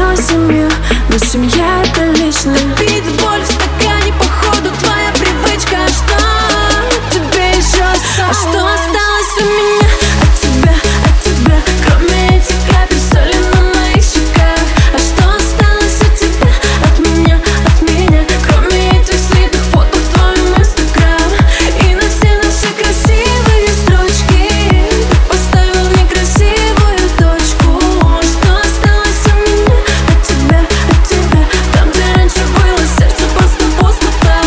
свою семью, но семья — это личное. Пить боль в стакане, походу, твоя привычка. А что тебе еще осталось? А что осталось у меня от тебя, кроме этих капель соли на моих щеках? А что осталось у тебя от меня, кроме этих слитых фото в твоем инстаграм? И на все наши красивые строчки ты поставил некрасивую точку. Что осталось у меня от тебя, там, где раньше было сердце, просто пустота.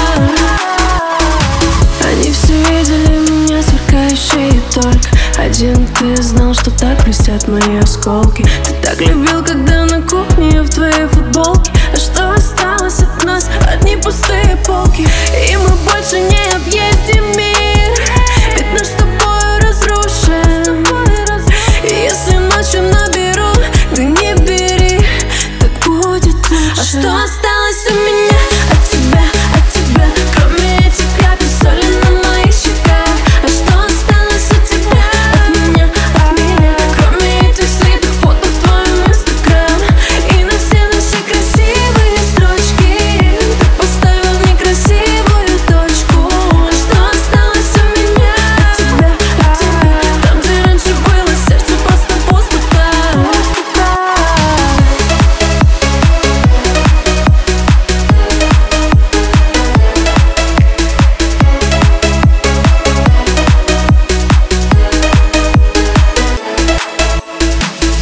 Они все видели меня сверкающей, и только один ты знал, что так блестят мои осколки. Ты так любил, когда на кухне я в твоей футболке. А что